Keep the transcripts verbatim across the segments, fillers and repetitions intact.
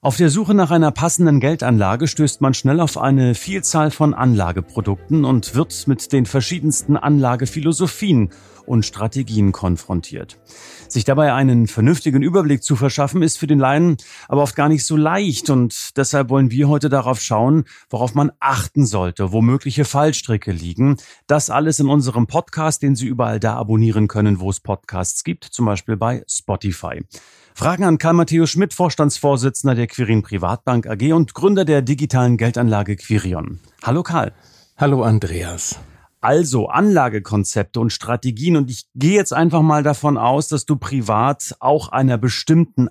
Auf der Suche nach einer passenden Geldanlage stößt man schnell auf eine Vielzahl von Anlageprodukten und wird mit den verschiedensten Anlagephilosophien und Strategien konfrontiert. Sich dabei einen vernünftigen Überblick zu verschaffen, ist für den Laien aber oft gar nicht so leicht, und deshalb wollen wir heute darauf schauen, worauf man achten sollte, wo mögliche Fallstricke liegen. Das alles in unserem Podcast, den Sie überall da abonnieren können, wo es Podcasts gibt, zum Beispiel bei Spotify. Fragen an Karl Matthäus Schmidt, Vorstandsvorsitzender der Quirin Privatbank A G und Gründer der digitalen Geldanlage Quirion. Hallo Karl. Hallo Andreas. Also Anlagekonzepte und Strategien, und ich gehe jetzt einfach mal davon aus, dass du privat auch einer bestimmten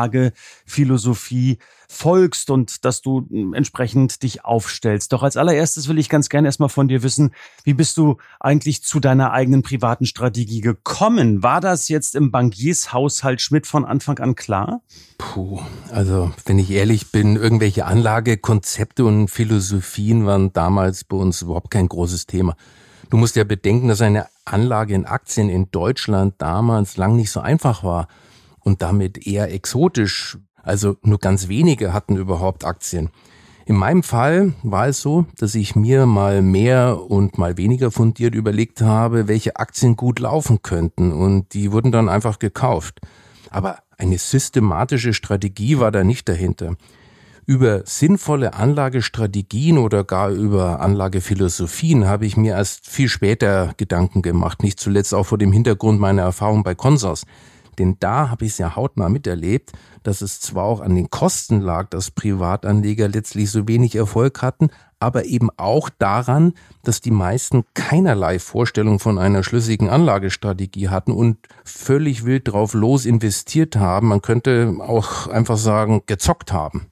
Anlagephilosophie folgst und dass du entsprechend dich aufstellst. Doch als allererstes will ich ganz gerne erstmal von dir wissen, wie bist du eigentlich zu deiner eigenen privaten Strategie gekommen? War das jetzt im Bankiershaushalt Schmidt von Anfang an klar? Puh, also wenn ich ehrlich bin, irgendwelche Anlagekonzepte und Philosophien waren damals bei uns überhaupt kein großes Thema. Du musst ja bedenken, dass eine Anlage in Aktien in Deutschland damals lang nicht so einfach war und damit eher exotisch. Also nur ganz wenige hatten überhaupt Aktien. In meinem Fall war es so, dass ich mir mal mehr und mal weniger fundiert überlegt habe, welche Aktien gut laufen könnten, und die wurden dann einfach gekauft. Aber eine systematische Strategie war da nicht dahinter. Über sinnvolle Anlagestrategien oder gar über Anlagephilosophien habe ich mir erst viel später Gedanken gemacht, nicht zuletzt auch vor dem Hintergrund meiner Erfahrung bei Consors. Denn da habe ich es ja hautnah miterlebt, dass es zwar auch an den Kosten lag, dass Privatanleger letztlich so wenig Erfolg hatten, aber eben auch daran, dass die meisten keinerlei Vorstellung von einer schlüssigen Anlagestrategie hatten und völlig wild drauf los investiert haben. Man könnte auch einfach sagen, gezockt haben.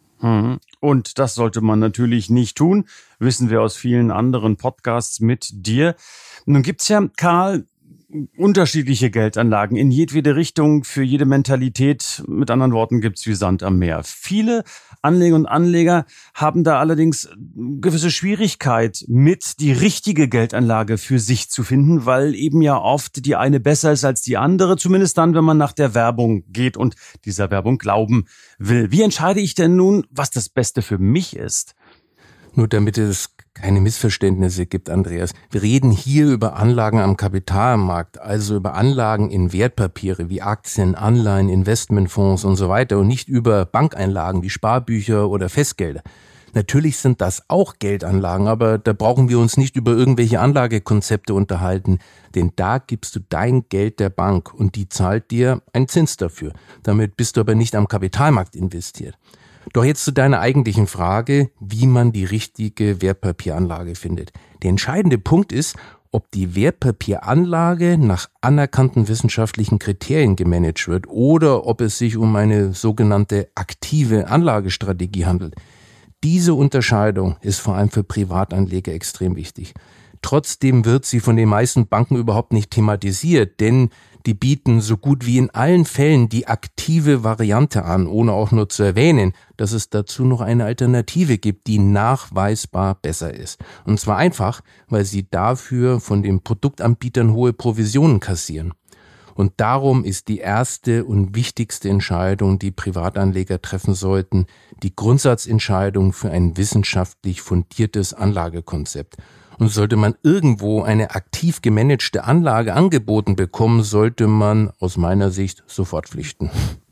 Und das sollte man natürlich nicht tun, wissen wir aus vielen anderen Podcasts mit dir. Nun gibt's ja, Karl, unterschiedliche Geldanlagen in jedwede Richtung, für jede Mentalität. Mit anderen Worten gibt's wie Sand am Meer. Viele Anleger und Anleger haben da allerdings gewisse Schwierigkeit mit, die richtige Geldanlage für sich zu finden, weil eben ja oft die eine besser ist als die andere, zumindest dann, wenn man nach der Werbung geht und dieser Werbung glauben will. Wie entscheide ich denn nun, was das Beste für mich ist? Nur damit es keine Missverständnisse gibt, Andreas. Wir reden hier über Anlagen am Kapitalmarkt, also über Anlagen in Wertpapiere wie Aktien, Anleihen, Investmentfonds und so weiter, und nicht über Bankeinlagen wie Sparbücher oder Festgelder. Natürlich sind das auch Geldanlagen, aber da brauchen wir uns nicht über irgendwelche Anlagekonzepte unterhalten, denn da gibst du dein Geld der Bank und die zahlt dir einen Zins dafür. Damit bist du aber nicht am Kapitalmarkt investiert. Doch jetzt zu deiner eigentlichen Frage, wie man die richtige Wertpapieranlage findet. Der entscheidende Punkt ist, ob die Wertpapieranlage nach anerkannten wissenschaftlichen Kriterien gemanagt wird oder ob es sich um eine sogenannte aktive Anlagestrategie handelt. Diese Unterscheidung ist vor allem für Privatanleger extrem wichtig. Trotzdem wird sie von den meisten Banken überhaupt nicht thematisiert, denn die bieten so gut wie in allen Fällen die aktive Variante an, ohne auch nur zu erwähnen, dass es dazu noch eine Alternative gibt, die nachweisbar besser ist. Und zwar einfach, weil sie dafür von den Produktanbietern hohe Provisionen kassieren. Und darum ist die erste und wichtigste Entscheidung, die Privatanleger treffen sollten, die Grundsatzentscheidung für ein wissenschaftlich fundiertes Anlagekonzept. Und sollte man irgendwo eine aktiv gemanagte Anlage angeboten bekommen, sollte man aus meiner Sicht sofort flüchten.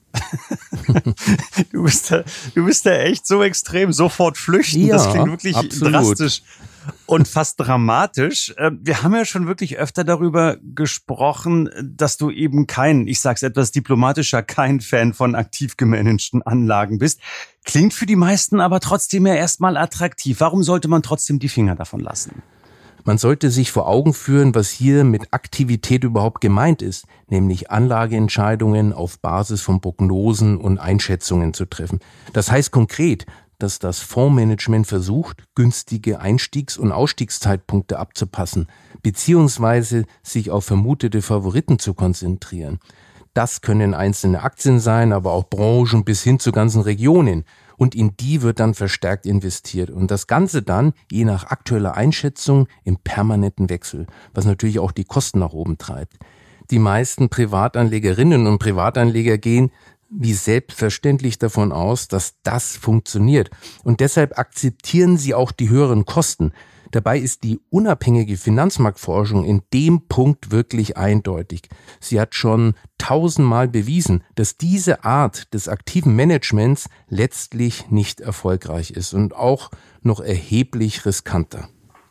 Du bist da, du bist da echt so extrem, sofort flüchten. Ja, das klingt wirklich absolut. drastisch und fast dramatisch. Wir haben ja schon wirklich öfter darüber gesprochen, dass du eben kein, ich sag's etwas diplomatischer, kein Fan von aktiv gemanagten Anlagen bist. Klingt für die meisten aber trotzdem ja erstmal attraktiv. Warum sollte man trotzdem die Finger davon lassen? Man sollte sich vor Augen führen, was hier mit Aktivität überhaupt gemeint ist, nämlich Anlageentscheidungen auf Basis von Prognosen und Einschätzungen zu treffen. Das heißt konkret, dass das Fondsmanagement versucht, günstige Einstiegs- und Ausstiegszeitpunkte abzupassen, beziehungsweise sich auf vermutete Favoriten zu konzentrieren. Das können einzelne Aktien sein, aber auch Branchen bis hin zu ganzen Regionen. Und in die wird dann verstärkt investiert. Und das Ganze dann, je nach aktueller Einschätzung, im permanenten Wechsel, was natürlich auch die Kosten nach oben treibt. Die meisten Privatanlegerinnen und Privatanleger gehen wie selbstverständlich davon aus, dass das funktioniert. Und deshalb akzeptieren sie auch die höheren Kosten. Dabei ist die unabhängige Finanzmarktforschung in dem Punkt wirklich eindeutig. Sie hat schon tausendmal bewiesen, dass diese Art des aktiven Managements letztlich nicht erfolgreich ist und auch noch erheblich riskanter.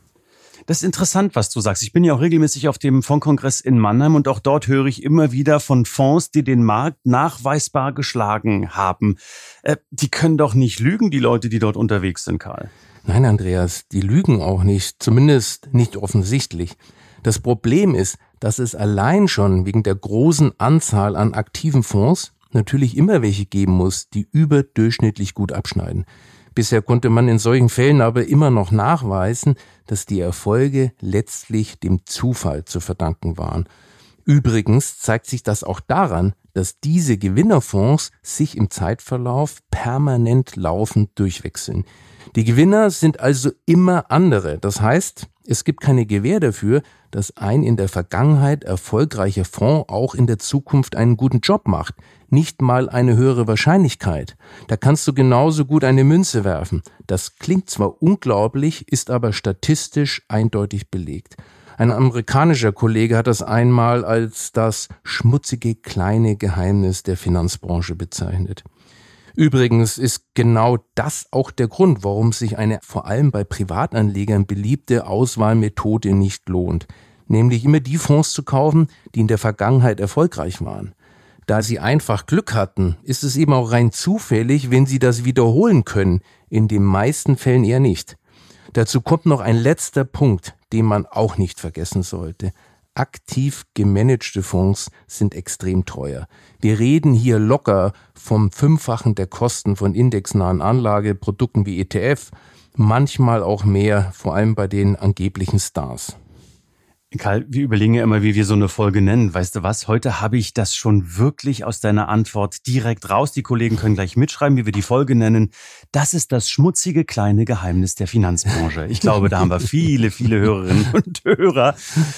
Das ist interessant, was du sagst. Ich bin ja auch regelmäßig auf dem Fondskongress in Mannheim und auch dort höre ich immer wieder von Fonds, die den Markt nachweisbar geschlagen haben. Äh, die können doch nicht lügen, die Leute, die dort unterwegs sind, Karl. Nein, Andreas, die lügen auch nicht, zumindest nicht offensichtlich. Das Problem ist, dass es allein schon wegen der großen Anzahl an aktiven Fonds natürlich immer welche geben muss, die überdurchschnittlich gut abschneiden. Bisher konnte man in solchen Fällen aber immer noch nachweisen, dass die Erfolge letztlich dem Zufall zu verdanken waren. Übrigens zeigt sich das auch daran, dass diese Gewinnerfonds sich im Zeitverlauf permanent laufend durchwechseln. Die Gewinner sind also immer andere. Das heißt, es gibt keine Gewähr dafür, dass ein in der Vergangenheit erfolgreicher Fonds auch in der Zukunft einen guten Job macht. Nicht mal eine höhere Wahrscheinlichkeit. Da kannst du genauso gut eine Münze werfen. Das klingt zwar unglaublich, ist aber statistisch eindeutig belegt. Ein amerikanischer Kollege hat das einmal als das schmutzige kleine Geheimnis der Finanzbranche bezeichnet. Übrigens ist genau das auch der Grund, warum sich eine vor allem bei Privatanlegern beliebte Auswahlmethode nicht lohnt. Nämlich immer die Fonds zu kaufen, die in der Vergangenheit erfolgreich waren. Da sie einfach Glück hatten, ist es eben auch rein zufällig, wenn sie das wiederholen können, in den meisten Fällen eher nicht. Dazu kommt noch ein letzter Punkt, den man auch nicht vergessen sollte. Aktiv gemanagte Fonds sind extrem teuer. Wir reden hier locker vom Fünffachen der Kosten von indexnahen Anlageprodukten wie E T F, manchmal auch mehr, vor allem bei den angeblichen Stars. Karl, wir überlegen ja immer, wie wir so eine Folge nennen. Weißt du was? Heute habe ich das schon wirklich aus deiner Antwort direkt raus. Die Kollegen können gleich mitschreiben, wie wir die Folge nennen. Das ist das schmutzige kleine Geheimnis der Finanzbranche. Ich glaube, da haben wir viele, viele Hörerinnen und Hörer.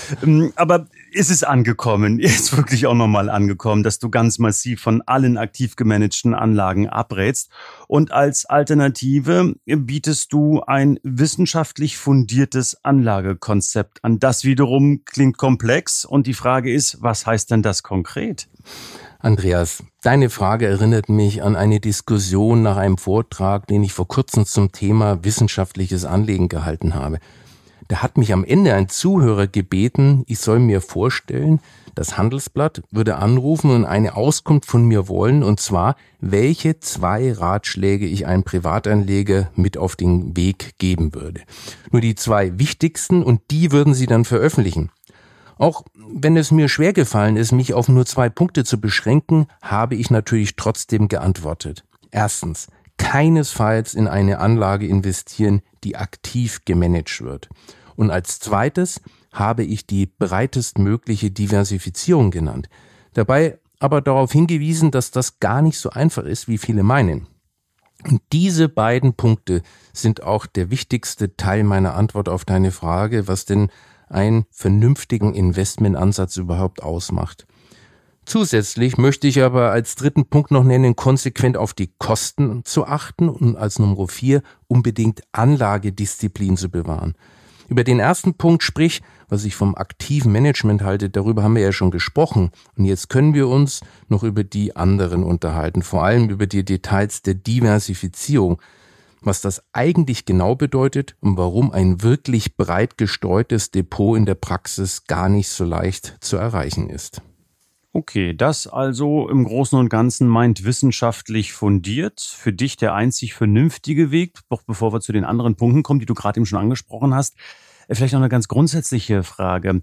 Aber ist es angekommen, ist wirklich auch nochmal angekommen, dass du ganz massiv von allen aktiv gemanagten Anlagen abrätst. Und als Alternative bietest du ein wissenschaftlich fundiertes Anlagekonzept an. Das wiederum klingt komplex und die Frage ist, was heißt denn das konkret? Andreas, deine Frage erinnert mich an eine Diskussion nach einem Vortrag, den ich vor kurzem zum Thema wissenschaftliches Anlegen gehalten habe. Da hat mich am Ende ein Zuhörer gebeten, ich soll mir vorstellen, das Handelsblatt würde anrufen und eine Auskunft von mir wollen, und zwar, welche zwei Ratschläge ich einem Privatanleger mit auf den Weg geben würde. Nur die zwei wichtigsten, und die würden sie dann veröffentlichen. Auch wenn es mir schwer gefallen ist, mich auf nur zwei Punkte zu beschränken, habe ich natürlich trotzdem geantwortet. Erstens, keinesfalls in eine Anlage investieren, die aktiv gemanagt wird. Und als zweites habe ich die breitestmögliche Diversifizierung genannt. Dabei aber darauf hingewiesen, dass das gar nicht so einfach ist, wie viele meinen. Und diese beiden Punkte sind auch der wichtigste Teil meiner Antwort auf deine Frage, was denn einen vernünftigen Investmentansatz überhaupt ausmacht. Zusätzlich möchte ich aber als dritten Punkt noch nennen, konsequent auf die Kosten zu achten und als Nummer vier unbedingt Anlagedisziplin zu bewahren. Über den ersten Punkt, sprich, was ich vom aktiven Management halte, darüber haben wir ja schon gesprochen. Und jetzt können wir uns noch über die anderen unterhalten, vor allem über die Details der Diversifizierung, was das eigentlich genau bedeutet und warum ein wirklich breit gestreutes Depot in der Praxis gar nicht so leicht zu erreichen ist. Okay, das also im Großen und Ganzen meint wissenschaftlich fundiert, für dich der einzig vernünftige Weg. Doch bevor wir zu den anderen Punkten kommen, die du gerade eben schon angesprochen hast, vielleicht noch eine ganz grundsätzliche Frage.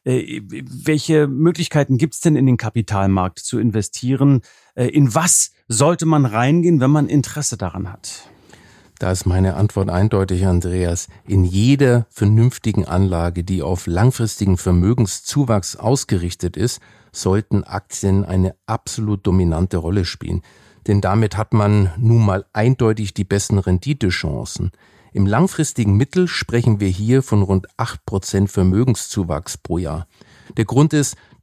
Welche Möglichkeiten gibt es denn in den Kapitalmarkt zu investieren? In was sollte man reingehen, wenn man Interesse daran hat? Da ist meine Antwort eindeutig, Andreas. In jeder vernünftigen Anlage, die auf langfristigen Vermögenszuwachs ausgerichtet ist, sollten Aktien eine absolut dominante Rolle spielen. Denn damit hat man nun mal eindeutig die besten Renditechancen. Im langfristigen Mittel sprechen wir hier von rund acht Prozent Vermögenszuwachs pro Jahr. Der Grund ist,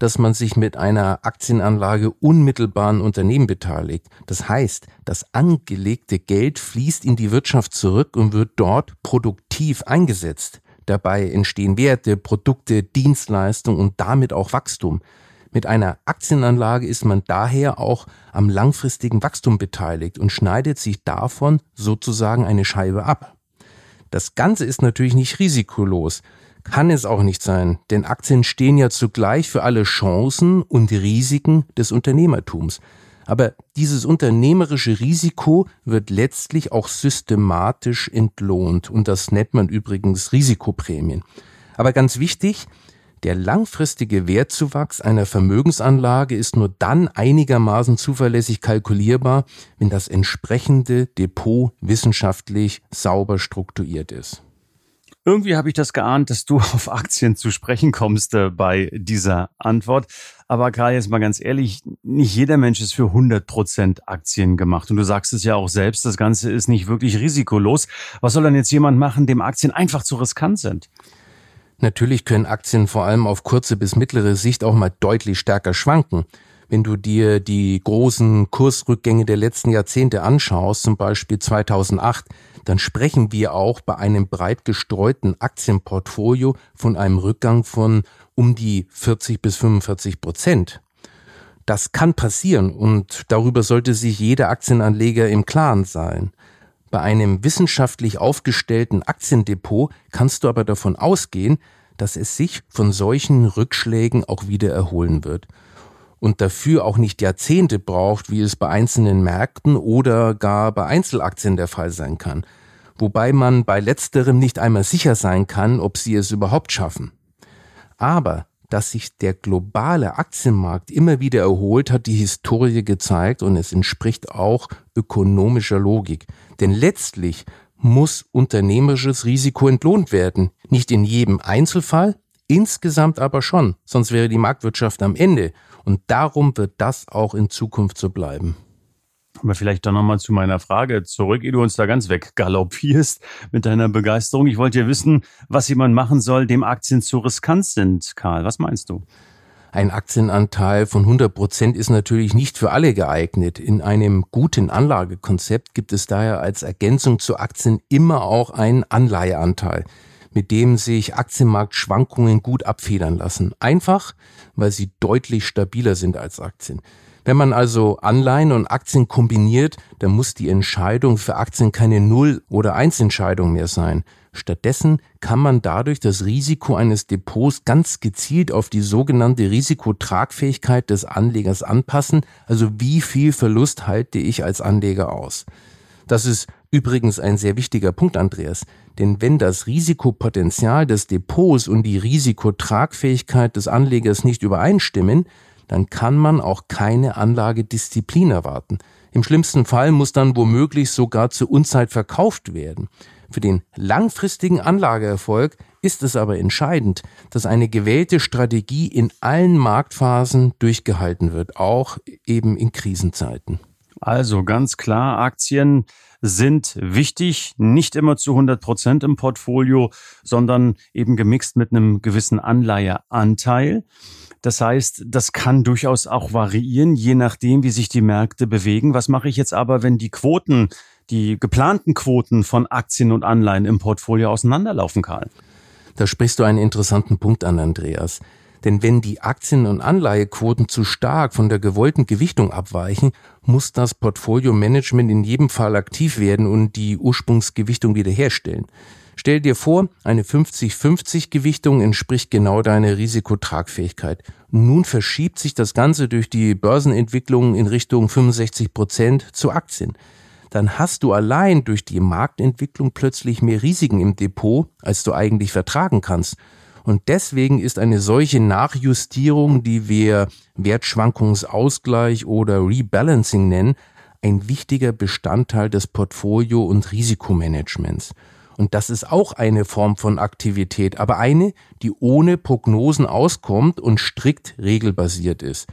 dass man sich mit einer Aktienanlage unmittelbar an Unternehmen beteiligt. Das heißt, das angelegte Geld fließt in die Wirtschaft zurück und wird dort produktiv eingesetzt. Dabei entstehen Werte, Produkte, Dienstleistungen und damit auch Wachstum. Mit einer Aktienanlage ist man daher auch am langfristigen Wachstum beteiligt und schneidet sich davon sozusagen eine Scheibe ab. Das Ganze ist natürlich nicht risikolos, kann es auch nicht sein, denn Aktien stehen ja zugleich für alle Chancen und Risiken des Unternehmertums. Aber dieses unternehmerische Risiko wird letztlich auch systematisch entlohnt und das nennt man übrigens Risikoprämien. Aber ganz wichtig, der langfristige Wertzuwachs einer Vermögensanlage ist nur dann einigermaßen zuverlässig kalkulierbar, wenn das entsprechende Depot wissenschaftlich sauber strukturiert ist. Irgendwie habe ich das geahnt, dass du auf Aktien zu sprechen kommst äh, bei dieser Antwort. Aber Karl, jetzt mal ganz ehrlich, nicht jeder Mensch ist für hundert Prozent Aktien gemacht. Und du sagst es ja auch selbst, das Ganze ist nicht wirklich risikolos. Was soll dann jetzt jemand machen, dem Aktien einfach zu riskant sind? Natürlich können Aktien vor allem auf kurze bis mittlere Sicht auch mal deutlich stärker schwanken. Wenn du dir die großen Kursrückgänge der letzten Jahrzehnte anschaust, zum Beispiel zweitausendacht, dann sprechen wir auch bei einem breit gestreuten Aktienportfolio von einem Rückgang von um die vierzig bis fünfundvierzig Prozent. Das kann passieren und darüber sollte sich jeder Aktienanleger im Klaren sein. Bei einem wissenschaftlich aufgestellten Aktiendepot kannst du aber davon ausgehen, dass es sich von solchen Rückschlägen auch wieder erholen wird und dafür auch nicht Jahrzehnte braucht, wie es bei einzelnen Märkten oder gar bei Einzelaktien der Fall sein kann, wobei man bei letzterem nicht einmal sicher sein kann, ob sie es überhaupt schaffen. Aber dass sich der globale Aktienmarkt immer wieder erholt, hat die Historie gezeigt und es entspricht auch ökonomischer Logik. Denn letztlich muss unternehmerisches Risiko entlohnt werden. Nicht in jedem Einzelfall, insgesamt aber schon, sonst wäre die Marktwirtschaft am Ende. Und darum wird das auch in Zukunft so bleiben. Aber vielleicht dann nochmal zu meiner Frage zurück, ehe du uns da ganz weggaloppierst mit deiner Begeisterung. Ich wollte ja wissen, was jemand machen soll, dem Aktien zu riskant sind. Karl, was meinst du? Ein Aktienanteil von hundert Prozent ist natürlich nicht für alle geeignet. In einem guten Anlagekonzept gibt es daher als Ergänzung zu Aktien immer auch einen Anleiheanteil, mit dem sich Aktienmarktschwankungen gut abfedern lassen. Einfach, weil sie deutlich stabiler sind als Aktien. Wenn man also Anleihen und Aktien kombiniert, dann muss die Entscheidung für Aktien keine Null- oder Eins-Entscheidung mehr sein. Stattdessen kann man dadurch das Risiko eines Depots ganz gezielt auf die sogenannte Risikotragfähigkeit des Anlegers anpassen, also wie viel Verlust halte ich als Anleger aus. Das ist übrigens ein sehr wichtiger Punkt, Andreas, denn wenn das Risikopotenzial des Depots und die Risikotragfähigkeit des Anlegers nicht übereinstimmen, dann kann man auch keine Anlagedisziplin erwarten. Im schlimmsten Fall muss dann womöglich sogar zur Unzeit verkauft werden. Für den langfristigen Anlageerfolg ist es aber entscheidend, dass eine gewählte Strategie in allen Marktphasen durchgehalten wird, auch eben in Krisenzeiten. Also ganz klar, Aktien sind wichtig, nicht immer zu hundert Prozent im Portfolio, sondern eben gemixt mit einem gewissen Anleiheanteil. Das heißt, das kann durchaus auch variieren, je nachdem, wie sich die Märkte bewegen. Was mache ich jetzt aber, wenn die Quoten, die geplanten Quoten von Aktien und Anleihen im Portfolio auseinanderlaufen, Karl? Da sprichst du einen interessanten Punkt an, Andreas. Denn wenn die Aktien- und Anleihequoten zu stark von der gewollten Gewichtung abweichen, muss das Portfolio-Management in jedem Fall aktiv werden und die Ursprungsgewichtung wiederherstellen. Stell dir vor, eine fünfzig fünfzig Gewichtung entspricht genau deiner Risikotragfähigkeit. Nun verschiebt sich das Ganze durch die Börsenentwicklung in Richtung fünfundsechzig Prozent zu Aktien. Dann hast du allein durch die Marktentwicklung plötzlich mehr Risiken im Depot, als du eigentlich vertragen kannst. Und deswegen ist eine solche Nachjustierung, die wir Wertschwankungsausgleich oder Rebalancing nennen, ein wichtiger Bestandteil des Portfolio- und Risikomanagements. Und das ist auch eine Form von Aktivität, aber eine, die ohne Prognosen auskommt und strikt regelbasiert ist.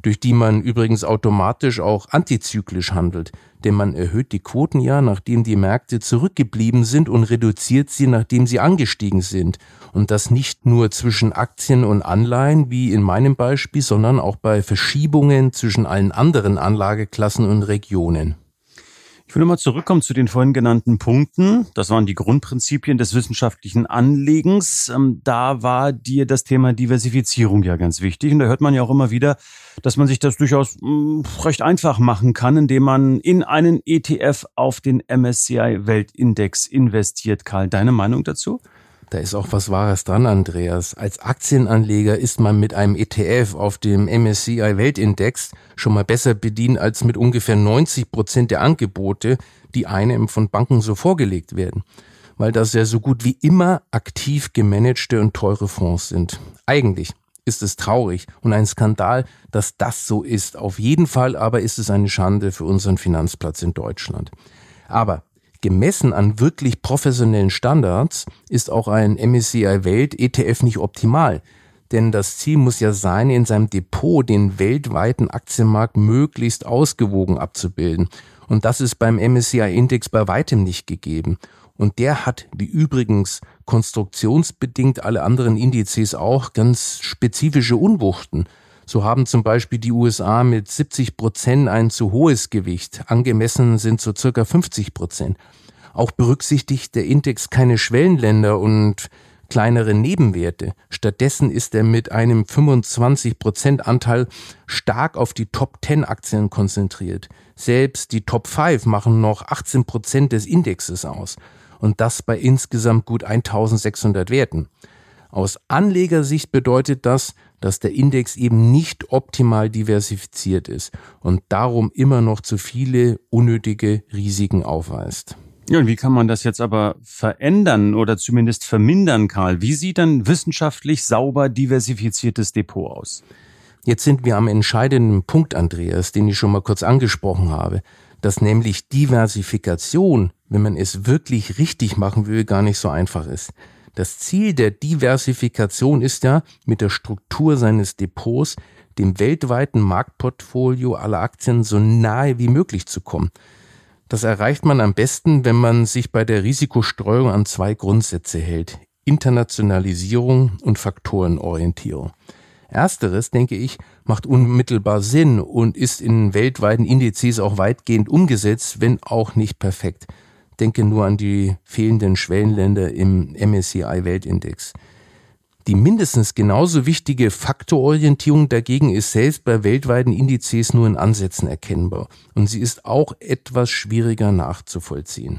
durch die man übrigens automatisch auch antizyklisch handelt. Denn man erhöht die Quoten ja, nachdem die Märkte zurückgeblieben sind und reduziert sie, nachdem sie angestiegen sind. Und das nicht nur zwischen Aktien und Anleihen, wie in meinem Beispiel, sondern auch bei Verschiebungen zwischen allen anderen Anlageklassen und Regionen. Ich will nochmal zurückkommen zu den vorhin genannten Punkten. Das waren die Grundprinzipien des wissenschaftlichen Anlegens. Da war dir das Thema Diversifizierung ja ganz wichtig. Und da hört man ja auch immer wieder, dass man sich das durchaus recht einfach machen kann, indem man in einen E T F auf den M S C I Weltindex investiert. Karl, deine Meinung dazu? Da ist auch was Wahres dran, Andreas. Als Aktienanleger ist man mit einem E T F auf dem M S C I Weltindex schon mal besser bedient als mit ungefähr neunzig Prozent der Angebote, die einem von Banken so vorgelegt werden. Weil das ja so gut wie immer aktiv gemanagte und teure Fonds sind. Eigentlich ist es traurig und ein Skandal, dass das so ist. Auf jeden Fall aber ist es eine Schande für unseren Finanzplatz in Deutschland. Aber gemessen an wirklich professionellen Standards ist auch ein M S C I Welt E T F nicht optimal. Denn das Ziel muss ja sein, in seinem Depot den weltweiten Aktienmarkt möglichst ausgewogen abzubilden. Und das ist beim M S C I Index bei weitem nicht gegeben. Und der hat, wie übrigens konstruktionsbedingt alle anderen Indizes auch, ganz spezifische Unwuchten. So haben zum Beispiel die U S A mit siebzig Prozent ein zu hohes Gewicht. Angemessen sind so circa fünfzig Prozent. Auch berücksichtigt der Index keine Schwellenländer und kleinere Nebenwerte. Stattdessen ist er mit einem fünfundzwanzig Prozent Anteil stark auf die Top zehn Aktien konzentriert. Selbst die Top fünf machen noch achtzehn Prozent des Indexes aus. Und das bei insgesamt gut eintausendsechshundert Werten. Aus Anlegersicht bedeutet das, dass der Index eben nicht optimal diversifiziert ist und darum immer noch zu viele unnötige Risiken aufweist. Ja, und wie kann man das jetzt aber verändern oder zumindest vermindern, Karl? Wie sieht ein wissenschaftlich sauber diversifiziertes Depot aus? Jetzt sind wir am entscheidenden Punkt, Andreas, den ich schon mal kurz angesprochen habe, dass nämlich Diversifikation, wenn man es wirklich richtig machen will, gar nicht so einfach ist. Das Ziel der Diversifikation ist ja, mit der Struktur seines Depots dem weltweiten Marktportfolio aller Aktien so nahe wie möglich zu kommen. Das erreicht man am besten, wenn man sich bei der Risikostreuung an zwei Grundsätze hält: Internationalisierung und Faktorenorientierung. Ersteres, denke ich, macht unmittelbar Sinn und ist in weltweiten Indizes auch weitgehend umgesetzt, wenn auch nicht perfekt. Denke nur an die fehlenden Schwellenländer im M S C I Weltindex. Die mindestens genauso wichtige Faktororientierung dagegen ist selbst bei weltweiten Indizes nur in Ansätzen erkennbar. Und sie ist auch etwas schwieriger nachzuvollziehen.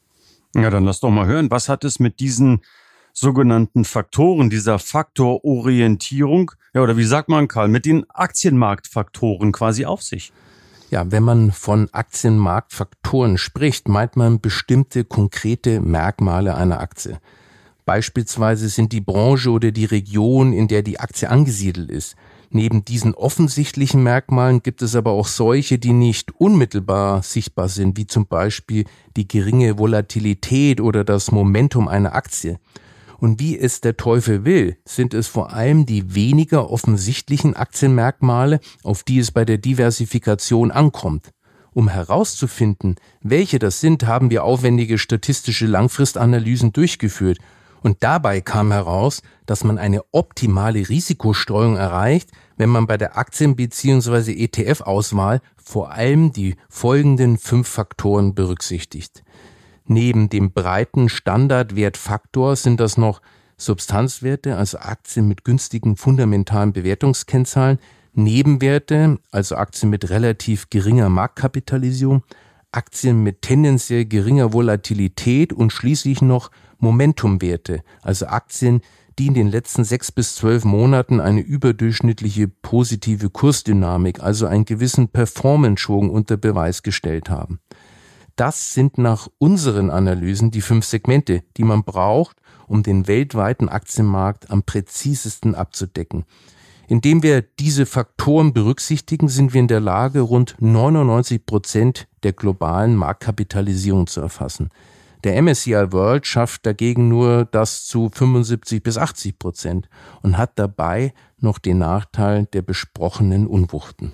Ja, dann lass doch mal hören, was hat es mit diesen sogenannten Faktoren, dieser Faktororientierung, ja, oder wie sagt man, Karl, mit den Aktienmarktfaktoren quasi auf sich? Ja, wenn man von Aktienmarktfaktoren spricht, meint man bestimmte konkrete Merkmale einer Aktie. Beispielsweise sind die Branche oder die Region, in der die Aktie angesiedelt ist. Neben diesen offensichtlichen Merkmalen gibt es aber auch solche, die nicht unmittelbar sichtbar sind, wie zum Beispiel die geringe Volatilität oder das Momentum einer Aktie. Und wie es der Teufel will, sind es vor allem die weniger offensichtlichen Aktienmerkmale, auf die es bei der Diversifikation ankommt. Um herauszufinden, welche das sind, haben wir aufwendige statistische Langfristanalysen durchgeführt. Und dabei kam heraus, dass man eine optimale Risikostreuung erreicht, wenn man bei der Aktien- bzw. E T F-Auswahl vor allem die folgenden fünf Faktoren berücksichtigt. Neben dem breiten Standardwertfaktor sind das noch Substanzwerte, also Aktien mit günstigen fundamentalen Bewertungskennzahlen, Nebenwerte, also Aktien mit relativ geringer Marktkapitalisierung, Aktien mit tendenziell geringer Volatilität und schließlich noch Momentumwerte, also Aktien, die in den letzten sechs bis zwölf Monaten eine überdurchschnittliche positive Kursdynamik, also einen gewissen Performance-Schwung unter Beweis gestellt haben. Das sind nach unseren Analysen die fünf Segmente, die man braucht, um den weltweiten Aktienmarkt am präzisesten abzudecken. Indem wir diese Faktoren berücksichtigen, sind wir in der Lage, rund neunundneunzig Prozent der globalen Marktkapitalisierung zu erfassen. Der M S C I World schafft dagegen nur das zu fünfundsiebzig bis achtzig Prozent und hat dabei noch den Nachteil der besprochenen Unwuchten.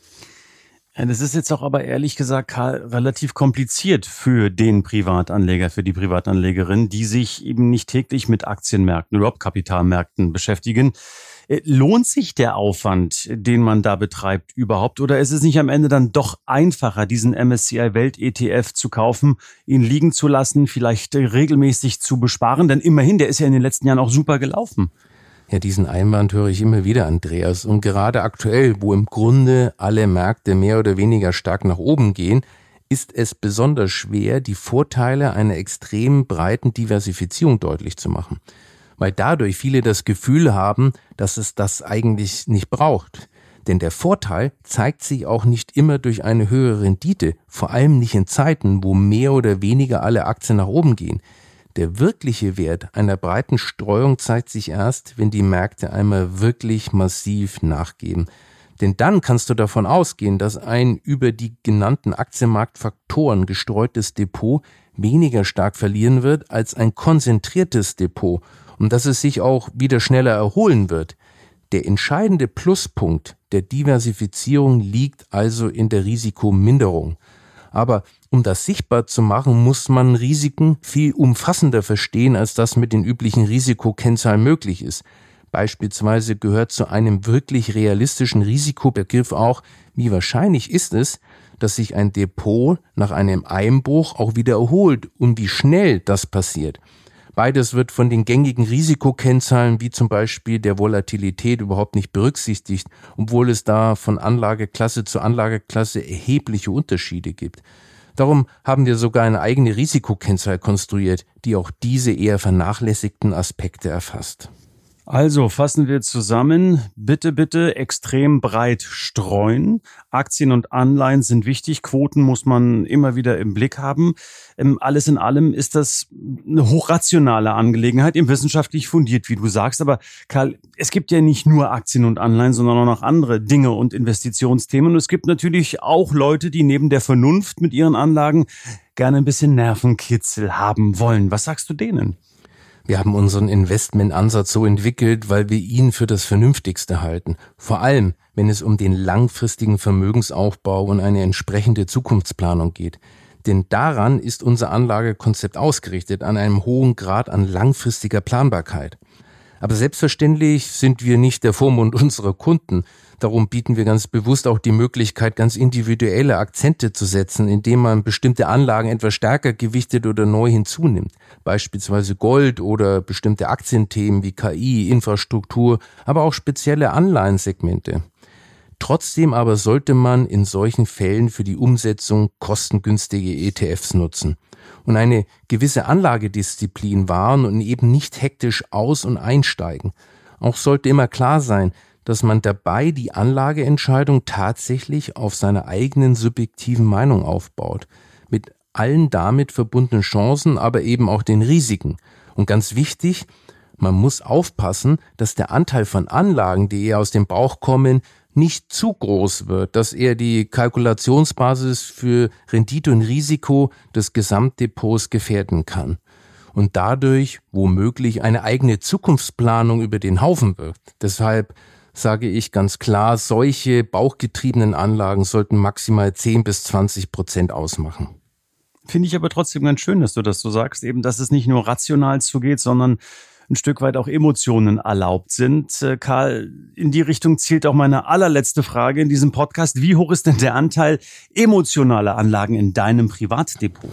Ja, das ist jetzt auch aber ehrlich gesagt, Karl, relativ kompliziert für den Privatanleger, für die Privatanlegerin, die sich eben nicht täglich mit Aktienmärkten, überhaupt Kapitalmärkten beschäftigen. Lohnt sich der Aufwand, den man da betreibt, überhaupt? Oder ist es nicht am Ende dann doch einfacher, diesen M S C I Welt E T F zu kaufen, ihn liegen zu lassen, vielleicht regelmäßig zu besparen? Denn immerhin, der ist ja in den letzten Jahren auch super gelaufen. Ja, diesen Einwand höre ich immer wieder, Andreas. Und gerade aktuell, wo im Grunde alle Märkte mehr oder weniger stark nach oben gehen, ist es besonders schwer, die Vorteile einer extrem breiten Diversifizierung deutlich zu machen. Weil dadurch viele das Gefühl haben, dass es das eigentlich nicht braucht. Denn der Vorteil zeigt sich auch nicht immer durch eine höhere Rendite, vor allem nicht in Zeiten, wo mehr oder weniger alle Aktien nach oben gehen. Der wirkliche Wert einer breiten Streuung zeigt sich erst, wenn die Märkte einmal wirklich massiv nachgeben. Denn dann kannst du davon ausgehen, dass ein über die genannten Aktienmarktfaktoren gestreutes Depot weniger stark verlieren wird als ein konzentriertes Depot und dass es sich auch wieder schneller erholen wird. Der entscheidende Pluspunkt der Diversifizierung liegt also in der Risikominderung. Aber um das sichtbar zu machen, muss man Risiken viel umfassender verstehen, als das mit den üblichen Risikokennzahlen möglich ist. Beispielsweise gehört zu einem wirklich realistischen Risikobegriff auch, wie wahrscheinlich ist es, dass sich ein Depot nach einem Einbruch auch wieder erholt und wie schnell das passiert. Beides wird von den gängigen Risikokennzahlen wie zum Beispiel der Volatilität überhaupt nicht berücksichtigt, obwohl es da von Anlageklasse zu Anlageklasse erhebliche Unterschiede gibt. Darum haben wir sogar eine eigene Risikokennzahl konstruiert, die auch diese eher vernachlässigten Aspekte erfasst. Also fassen wir zusammen, bitte, bitte extrem breit streuen. Aktien und Anleihen sind wichtig, Quoten muss man immer wieder im Blick haben. Alles in allem ist das eine hochrationale Angelegenheit, eben wissenschaftlich fundiert, wie du sagst. Aber Karl, es gibt ja nicht nur Aktien und Anleihen, sondern auch noch andere Dinge und Investitionsthemen. Und es gibt natürlich auch Leute, die neben der Vernunft mit ihren Anlagen gerne ein bisschen Nervenkitzel haben wollen. Was sagst du denen? Wir haben unseren Investmentansatz so entwickelt, weil wir ihn für das Vernünftigste halten. Vor allem, wenn es um den langfristigen Vermögensaufbau und eine entsprechende Zukunftsplanung geht. Denn daran ist unser Anlagekonzept ausgerichtet, an einem hohen Grad an langfristiger Planbarkeit. Aber selbstverständlich sind wir nicht der Vormund unserer Kunden. Darum bieten wir ganz bewusst auch die Möglichkeit, ganz individuelle Akzente zu setzen, indem man bestimmte Anlagen etwas stärker gewichtet oder neu hinzunimmt. Beispielsweise Gold oder bestimmte Aktienthemen wie K I, Infrastruktur, aber auch spezielle Anleihensegmente. Trotzdem aber sollte man in solchen Fällen für die Umsetzung kostengünstige E T Fs nutzen und eine gewisse Anlagedisziplin wahren und eben nicht hektisch aus- und einsteigen. Auch sollte immer klar sein, dass man dabei die Anlageentscheidung tatsächlich auf seiner eigenen subjektiven Meinung aufbaut, mit allen damit verbundenen Chancen, aber eben auch den Risiken. Und ganz wichtig, man muss aufpassen, dass der Anteil von Anlagen, die eher aus dem Bauch kommen, nicht zu groß wird, dass er die Kalkulationsbasis für Rendite und Risiko des Gesamtdepots gefährden kann und dadurch womöglich eine eigene Zukunftsplanung über den Haufen wirkt. Deshalb sage ich ganz klar, solche bauchgetriebenen Anlagen sollten maximal zehn bis zwanzig Prozent ausmachen. Finde ich aber trotzdem ganz schön, dass du das so sagst, eben, dass es nicht nur rational zugeht, sondern ein Stück weit auch Emotionen erlaubt sind. Karl, in die Richtung zielt auch meine allerletzte Frage in diesem Podcast. Wie hoch ist denn der Anteil emotionaler Anlagen in deinem Privatdepot?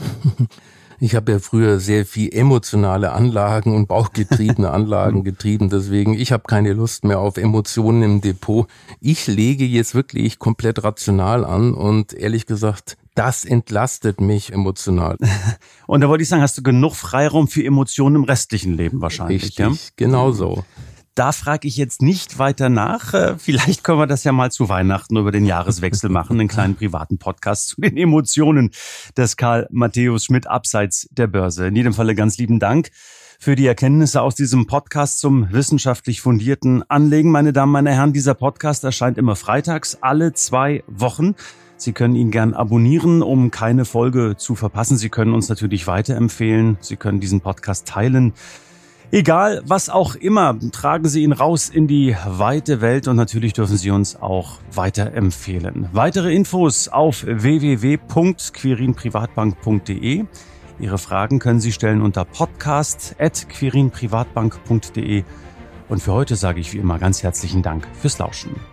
Ich habe ja früher sehr viel emotionale Anlagen und bauchgetriebene Anlagen getrieben, deswegen ich habe keine Lust mehr auf Emotionen im Depot. Ich lege jetzt wirklich komplett rational an und ehrlich gesagt, das entlastet mich emotional. Und da wollte ich sagen, hast du genug Freiraum für Emotionen im restlichen Leben wahrscheinlich? Richtig, ja? Genau so. Da frage ich jetzt nicht weiter nach. Vielleicht können wir das ja mal zu Weihnachten über den Jahreswechsel machen, einen kleinen privaten Podcast zu den Emotionen des Karl Matthäus Schmidt abseits der Börse. In jedem Falle ganz lieben Dank für die Erkenntnisse aus diesem Podcast zum wissenschaftlich fundierten Anlegen. Meine Damen, meine Herren, dieser Podcast erscheint immer freitags, alle zwei Wochen. Sie können ihn gern abonnieren, um keine Folge zu verpassen. Sie können uns natürlich weiterempfehlen. Sie können diesen Podcast teilen. Egal, was auch immer, tragen Sie ihn raus in die weite Welt und natürlich dürfen Sie uns auch weiterempfehlen. Weitere Infos auf w w w punkt quirin privatbank punkt d e. Ihre Fragen können Sie stellen unter podcast at quirin privatbank punkt d e. Und für heute sage ich wie immer ganz herzlichen Dank fürs Lauschen.